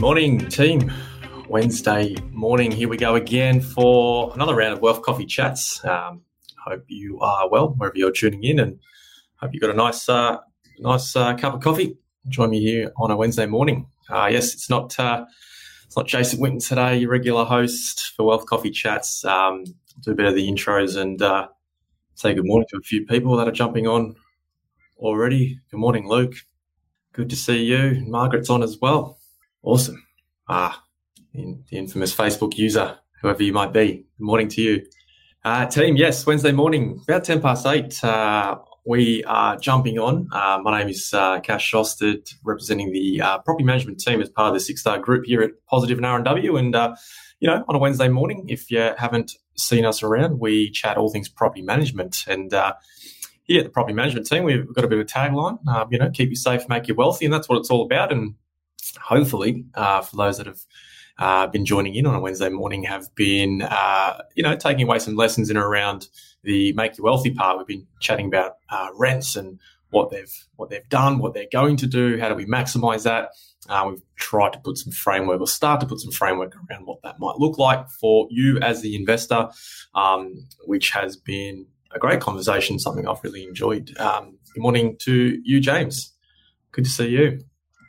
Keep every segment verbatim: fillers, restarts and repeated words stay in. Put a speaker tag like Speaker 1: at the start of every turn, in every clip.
Speaker 1: Good morning, team. Wednesday morning, here we go again for another round of Wealth Coffee Chats. Um, hope you are well wherever you're tuning in, and hope you've got a nice, uh, nice uh, cup of coffee. Join me here on a Wednesday morning. Uh, yes, it's not uh, it's not Jason Winton today, your regular host for Wealth Coffee Chats. Um, do a bit of the intros and uh, say good morning to a few people that are jumping on already. Good morning, Luke. Good to see you. Margaret's on as well. Awesome. Ah, the infamous Facebook user, whoever you might be. Good morning to you. Uh, team, yes, Wednesday morning, about ten past eight, uh, we are jumping on. Uh, my name is uh, Cash Shostad, representing the uh, property management team as part of the Six Star Group here at Positive and R and W. And, uh, you know, on a Wednesday morning, if you haven't seen us around, we chat all things property management. And uh, here at the property management team, we've got a bit of a tagline, uh, you know, keep you safe, make you wealthy. And that's what it's all about. And hopefully, uh, for those that have uh, been joining in on a Wednesday morning, have been, uh, you know, taking away some lessons in and around the make you wealthy part. We've been chatting about uh, rents and what they've what they've done, what they're going to do, how do we maximise that. Uh, we've tried to put some framework or start to put some framework around what that might look like for you as the investor, um, which has been a great conversation, something I've really enjoyed. Um, good morning to you, James. Good to see you.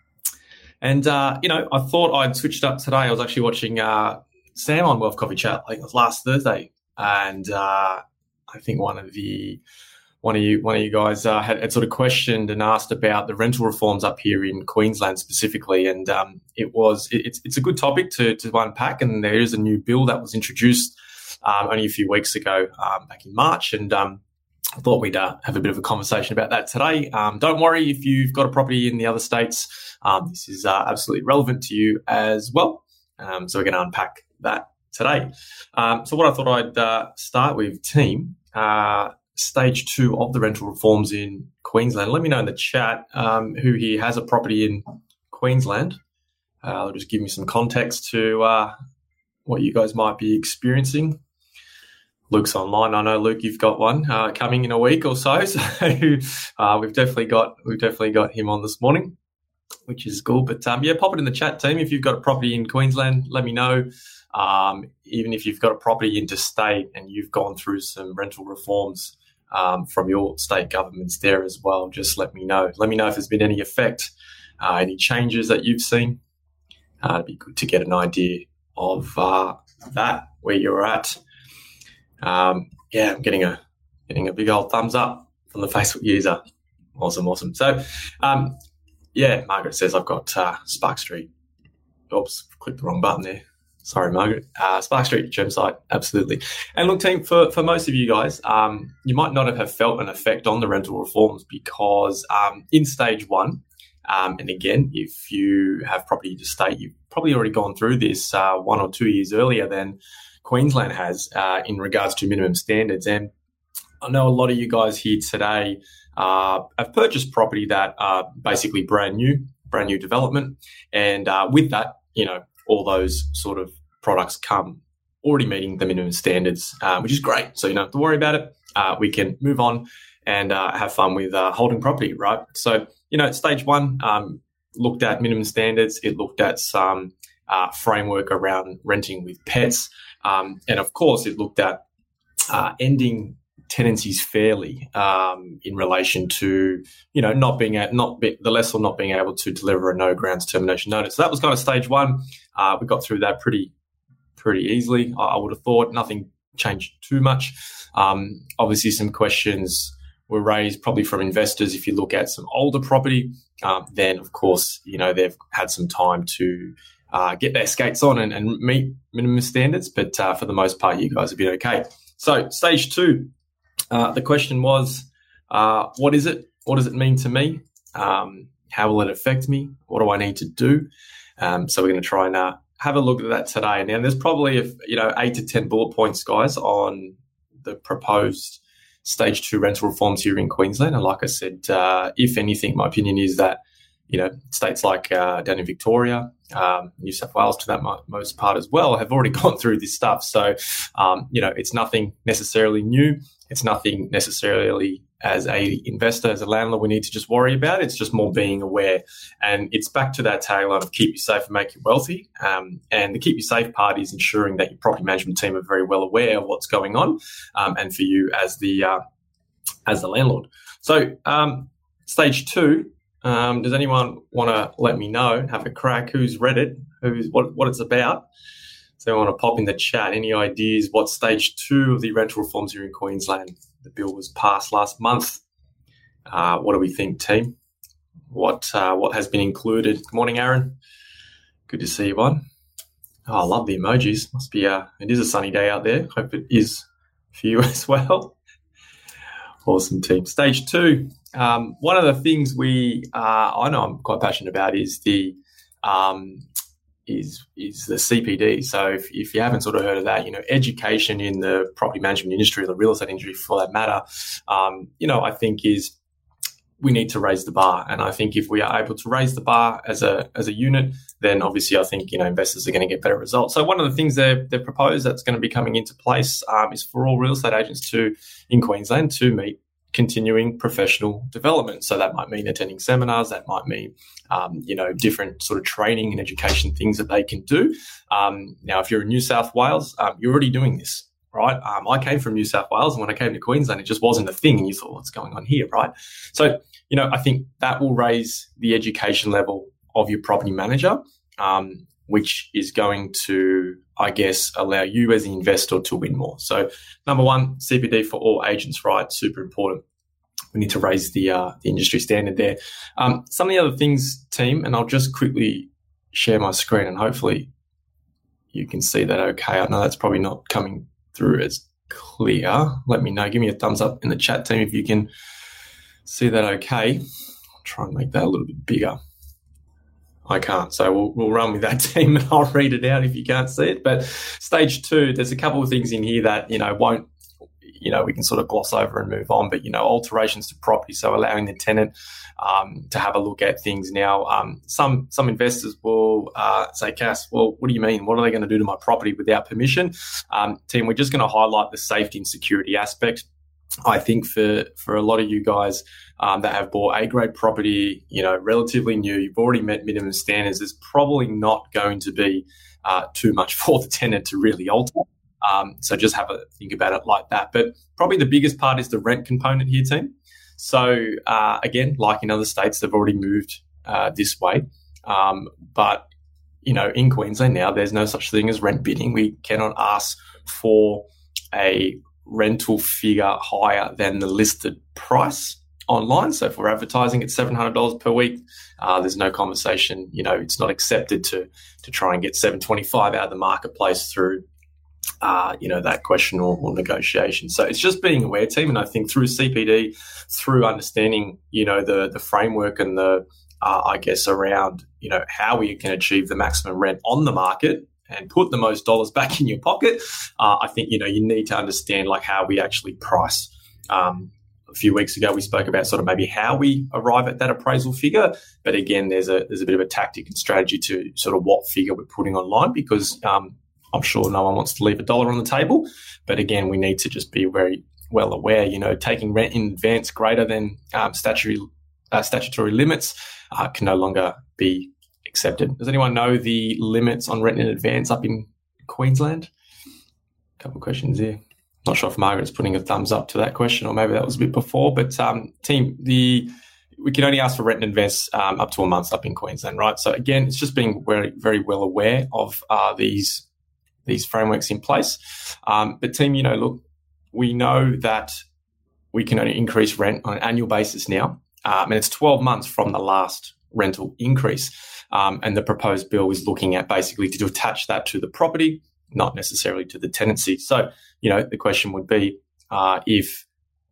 Speaker 1: And, uh, you know, I thought I'd switched up today. I was actually watching uh, Sam on Wealth Coffee Chat, I think it was last Thursday. And uh, I think one of the one of you one of you guys uh, had, had sort of questioned and asked about the rental reforms up here in Queensland specifically. And um, it was it, it's it's a good topic to to unpack. And there is a new bill that was introduced um, only a few weeks ago, um, back in March. And um, I thought we'd uh, have a bit of a conversation about that today. Um, don't worry if you've got a property in the other states. Um, this is uh, absolutely relevant to you as well. Um, so we're going to unpack that today. Um, so what I thought I'd uh, start with, team, uh, stage two of the rental reforms in Queensland. Let me know in the chat um, who here has a property in Queensland. Uh, I'll just give me some context to uh, what you guys might be experiencing. Luke's online. I know, Luke, you've got one uh, coming in a week or so. So uh, we've definitely got we've definitely got him on this morning, which is cool. But um, yeah, pop it in the chat, team. If you've got a property in Queensland, let me know. Um, even if you've got a property interstate and you've gone through some rental reforms um, from your state governments there as well, just let me know. Let me know if there's been any effect, uh, any changes that you've seen. Uh, it'd be good to get an idea of uh, that, where you're at. Um, yeah, I'm getting a getting a big old thumbs up from the Facebook user. Awesome, awesome. So, um, yeah, Margaret says I've got uh, Spark Street. Oops, clicked the wrong button there. Sorry, Margaret. Uh, Spark Street gem site, absolutely. And look, team, for, for most of you guys, um, you might not have felt an effect on the rental reforms because um, in stage one, um, and again, if you have property to state, you've probably already gone through this uh, one or two years earlier than Queensland has uh, in regards to minimum standards. And I know a lot of you guys here today uh, have purchased property that are basically brand new, brand new development. And uh, with that, you know, all those sort of products come already meeting the minimum standards, uh, which is great. So you don't have to worry about it. Uh, we can move on and uh, have fun with uh, holding property, right? So, you know, stage one um, looked at minimum standards. It looked at some uh, framework around renting with pets. Um, and, of course, it looked at uh, ending tenancies fairly um, in relation to, you know, not being at, not be, the lessor not being able to deliver a no grounds termination notice. So that was kind of stage one. Uh, we got through that pretty pretty easily. I, I would have thought nothing changed too much. Um, obviously, some questions were raised probably from investors. If you look at some older property, um, then, of course, you know, they've had some time to Uh, get their skates on and, and meet minimum standards. But uh, for the most part, you guys have been okay. So stage two, uh, the question was, uh, what is it? What does it mean to me? Um, how will it affect me? What do I need to do? Um, so we're going to try and uh, have a look at that today. Now, there's probably, if, you know, eight to ten bullet points, guys, on the proposed stage two rental reforms here in Queensland. And like I said, uh, if anything, my opinion is that, you know, states like uh, down in Victoria, um, New South Wales to that mo- most part as well, have already gone through this stuff. So, um, you know, it's nothing necessarily new. It's nothing necessarily as a investor, as a landlord, we need to just worry about. It's just more being aware. And it's back to that tagline of keep you safe and make you wealthy. Um, and the keep you safe part is ensuring that your property management team are very well aware of what's going on, um, and for you as the uh, as the landlord. So um, stage two, um, does anyone want to let me know, have a crack, who's read it, who's what, what it's about? So I want to pop in the chat. Any ideas what stage two of the rental reforms here in Queensland? The bill was passed last month. Uh, what do we think, team? What uh, what has been included? Good morning, Aaron. Good to see you on. Oh, I love the emojis. Must be a, it is a sunny day out there. Hope it is for you as well. Awesome, team. Stage two. Um, one of the things we uh, I know I'm quite passionate about is the um, is is the C P D. So if, if you haven't sort of heard of that, you know, education in the property management industry or the real estate industry for that matter, um, you know, I think is we need to raise the bar. And I think if we are able to raise the bar as a as a unit, then obviously I think, you know, investors are going to get better results. So one of the things they've, they've proposed that's going to be coming into place um, is for all real estate agents to in Queensland to meet continuing professional development. So that might mean attending seminars, that might mean, um, you know, different sort of training and education things that they can do. Um, now, if you're in New South Wales, um, you're already doing this, right? Um, I came from New South Wales, and when I came to Queensland, it just wasn't a thing, and you thought, what's going on here, right? So, you know, I think that will raise the education level of your property manager, um, which is going to, I guess, allow you as the investor to win more. So number one, C P D for all agents, right? Super important. We need to raise the uh, the industry standard there. Um, some of the other things, team, and I'll just quickly share my screen and hopefully you can see that okay. I know that's probably not coming through as clear. Let me know. Give me a thumbs up in the chat, team, if you can see that okay. I'll try and make that a little bit bigger. I can't, so we'll, we'll run with that, team, and I'll read it out if you can't see it. But stage two, there's a couple of things in here that, you know, won't, you know, we can sort of gloss over and move on. But, you know, alterations to property, so allowing the tenant um, to have a look at things. Now, um, some some investors will uh, say, Cass, well, what do you mean? What are they going to do to my property without permission? Um, team, we're just going to highlight the safety and security aspect. I think for, for a lot of you guys um, that have bought A-grade property, you know, relatively new, you've already met minimum standards, there's probably not going to be uh, too much for the tenant to really alter. Um, so just have a think about it like that. But probably the biggest part is the rent component here, team. So uh, again, like in other states, they've already moved uh, this way. Um, but, you know, in Queensland now, there's no such thing as rent bidding. We cannot ask for a rental figure higher than the listed price online. So if we're advertising at seven hundred dollars per week, uh, there's no conversation. You know, it's not accepted to to try and get seven twenty-five out of the marketplace through, uh, you know, that question or, or negotiation. So it's just being aware, team. And I think through C P D, through understanding, you know, the the framework and the, uh, I guess, around, you know, how we can achieve the maximum rent on the market and put the most dollars back in your pocket, uh, I think, you know, you need to understand like how we actually price. Um, a few weeks ago, we spoke about sort of maybe how we arrive at that appraisal figure. But again, there's a there's a bit of a tactic and strategy to sort of what figure we're putting online, because um, I'm sure no one wants to leave a dollar on the table. But again, we need to just be very well aware, you know, taking rent in advance greater than um, statutory uh, statutory limits uh, can no longer be accepted. Does anyone know the limits on rent in advance up in Queensland? A couple of questions here. Not sure if Margaret's putting a thumbs up to that question, or maybe that was a bit before. But um, team, the we can only ask for rent in advance um, up to a month up in Queensland, right? So again, it's just being very, very well aware of uh, these these frameworks in place. Um, but team, you know, look, we know that we can only increase rent on an annual basis now, um, and it's twelve months from the last rental increase. Um, and the proposed bill is looking at basically to attach that to the property, not necessarily to the tenancy. So, you know, the question would be uh, if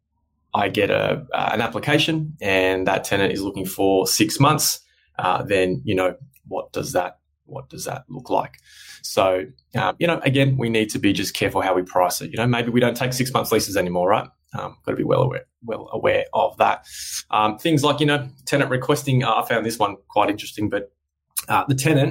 Speaker 1: I get a uh, an application and that tenant is looking for six months, uh, then, you know, what does that what does that look like? So, um, you know, again, we need to be just careful how we price it. You know, maybe we don't take six months leases anymore, right? Um, got to be well aware, well aware of that. Um, things like, you know, tenant requesting. Uh, I found this one quite interesting, but uh, the tenant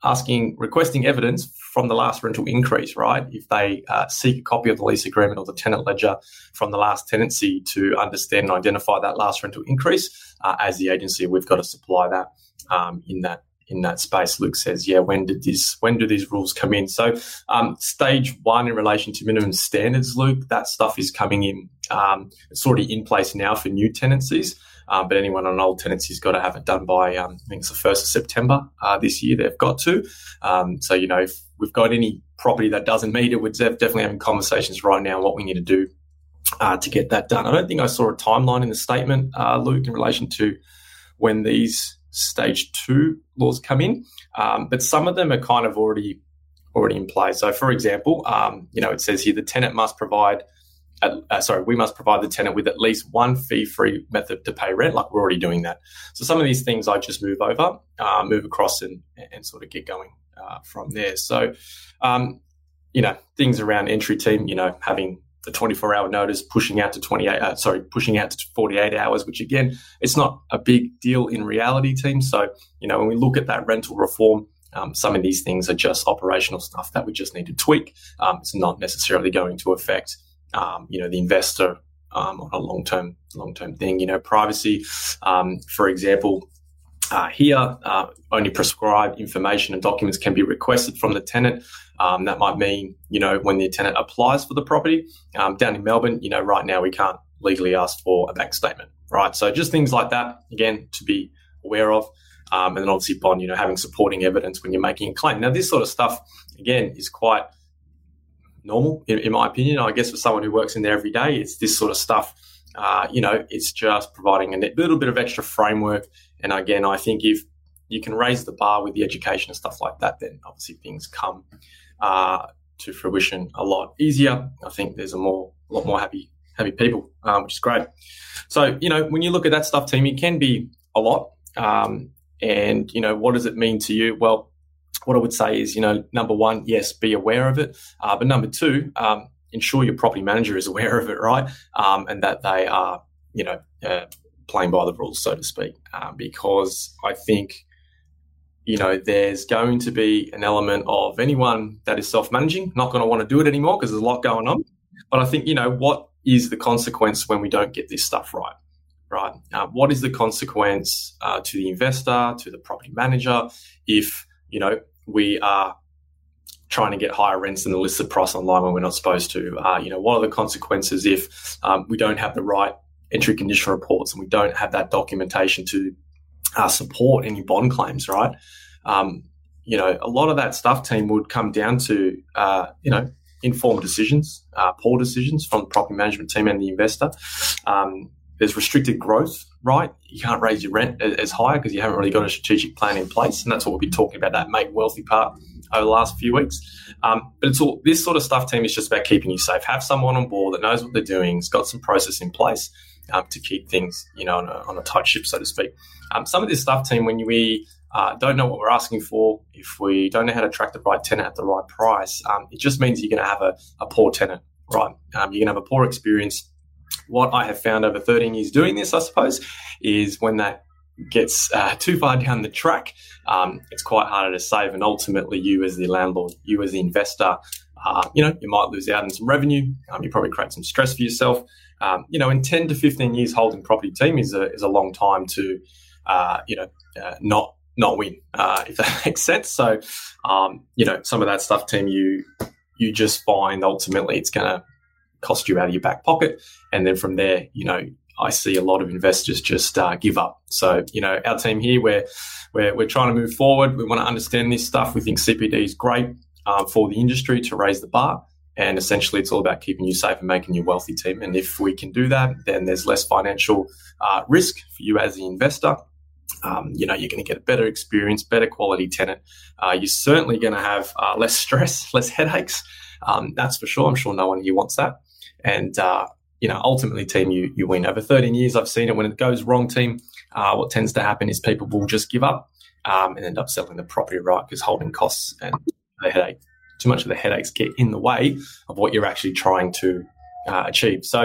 Speaker 1: asking, requesting evidence from the last rental increase, right? If they uh, seek a copy of the lease agreement or the tenant ledger from the last tenancy to understand and identify that last rental increase, uh, as the agency, we've got to supply that um, in that in that space. Luke says, yeah, when did this, when do these rules come in? So um, stage one in relation to minimum standards, Luke, that stuff is coming in. Um, it's already in place now for new tenancies. Um, but anyone on an old tenancy's got to have it done by, um, I think it's the first of September uh, this year they've got to. Um, so, you know, if we've got any property that doesn't meet it, we're definitely having conversations right now on what we need to do uh, to get that done. I don't think I saw a timeline in the statement, uh, Luke, in relation to when these stage two laws come in. Um, but some of them are kind of already already in place. So, for example, um, you know, it says here the tenant must provide Uh, sorry, we must provide the tenant with at least one fee-free method to pay rent. Like, we're already doing that. So some of these things I just move over, uh, move across and, and sort of get going uh, from there. So, um, you know, things around entry team, you know, having the twenty-four hour notice, pushing out to twenty-eight, uh, sorry, pushing out to forty-eight hours, which again, it's not a big deal in reality, team. So, you know, when we look at that rental reform, um, some of these things are just operational stuff that we just need to tweak. Um, it's not necessarily going to affect Um, you know, the investor um, on a long-term, long-term thing. You know, privacy, um, for example, uh, here, uh, only prescribed information and documents can be requested from the tenant. Um, that might mean, you know, when the tenant applies for the property. Um, down in Melbourne, you know, right now we can't legally ask for a bank statement, right? So just things like that, again, to be aware of. Um, and then obviously upon, you know, having supporting evidence when you're making a claim. Now, this sort of stuff, again, is quite normal, in, in my opinion. I guess for someone who works in there every day, it's this sort of stuff. Uh, you know, it's just providing a little bit of extra framework. And again, I think if you can raise the bar with the education and stuff like that, then obviously things come uh, to fruition a lot easier. I think there's a more, a lot more happy, happy people, um, which is great. So, you know, when you look at that stuff, team, it can be a lot. Um, and, you know, what does it mean to you? Well, what I would say is, you know, number one, yes, be aware of it. Uh, but number two, um, ensure your property manager is aware of it, right? Um, and that they are, you know, uh, playing by the rules, so to speak. Uh, because I think, you know, there's going to be an element of anyone that is self-managing not going to want to do it anymore because there's a lot going on. But I think, you know, what is the consequence when we don't get this stuff right? Right? Uh, what is the consequence uh, to the investor, to the property manager, if, you know, we are trying to get higher rents than the listed price online when we're not supposed to? Uh, you know, what are the consequences if um, we don't have the right entry condition reports and we don't have that documentation to uh, support any bond claims, right? Um, you know, a lot of that stuff, team, would come down to, uh, you know, informed decisions, uh, poor decisions from the property management team and the investor. Um, there's restricted growth, right? You can't raise your rent as high because you haven't really got a strategic plan in place. And that's what we'll be talking about, that make wealthy part over the last few weeks. Um, but it's all, this sort of stuff, team, is just about keeping you safe. Have someone on board that knows what they're doing, has got some process in place um, to keep things, you know, on a, on a tight ship, so to speak. Um, some of this stuff, team, when we uh, don't know what we're asking for, if we don't know how to attract the right tenant at the right price, um, it just means you're going to have a, a poor tenant, right? Um, you're going to have a poor experience. What I have found over thirteen years doing this, I suppose, is when that gets uh, too far down the track, um, it's quite harder to save. And ultimately, you as the landlord, you as the investor, uh, you know, you might lose out on some revenue. Um, you probably create some stress for yourself. Um, you know, in ten to fifteen years holding property, team, is a is a long time to, uh, you know, uh, not not win, uh, if that makes sense. So, um, you know, some of that stuff, team, you you just find ultimately it's going to cost you out of your back pocket. And then from there, you know, I see a lot of investors just uh, give up. So, you know, our team here, we're, we're, we're trying to move forward. We want to understand this stuff. We think C P D is great um, for the industry to raise the bar. And essentially, it's all about keeping you safe and making you wealthy, team. And if we can do that, then there's less financial uh, risk for you as the investor. Um, you know, you're going to get a better experience, better quality tenant. Uh, you're certainly going to have uh, less stress, less headaches. Um, that's for sure. I'm sure no one here wants that. And, uh, you know, ultimately, team, you you win. Over thirteen years, I've seen it. When it goes wrong, team, uh, what tends to happen is people will just give up um, and end up selling the property, right? Because holding costs and the headache, too much of the headaches get in the way of what you're actually trying to uh, achieve. So,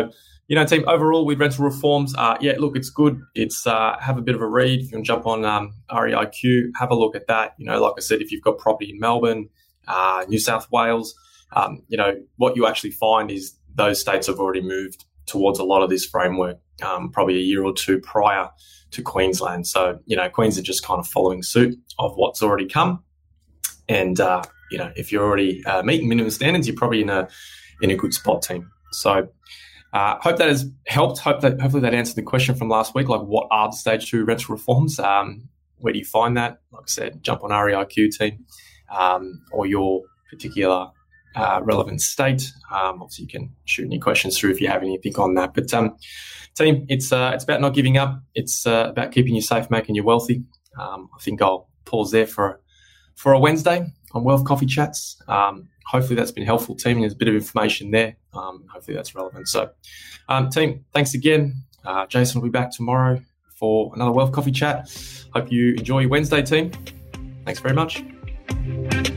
Speaker 1: you know, team, overall with rental reforms, uh, yeah, look, it's good. It's uh, have a bit of a read. If you can jump on um, R E I Q, have a look at that. You know, like I said, if you've got property in Melbourne, uh, New South Wales, um, you know, what you actually find is those states have already moved towards a lot of this framework, um, probably a year or two prior to Queensland. So, you know, Queensland just kind of following suit of what's already come. And, uh, you know, if you're already uh, meeting minimum standards, you're probably in a in a good spot, team. So uh, hope that has helped. Hope that hopefully that answered the question from last week, like what are the stage two rental reforms? Um, where do you find that? Like I said, jump on R E I Q, team, um, or your particular uh, relevant state. Um, obviously, you can shoot any questions through if you have anything on that. But um, team, it's uh, it's about not giving up. It's uh, about keeping you safe, making you wealthy. Um, I think I'll pause there for for a Wednesday on Wealth Coffee Chats. Um, hopefully that's been helpful, team. There's a bit of information there. Um, hopefully that's relevant. So, um, team, thanks again. Uh, Jason will be back tomorrow for another Wealth Coffee Chat. Hope you enjoy your Wednesday, team. Thanks very much.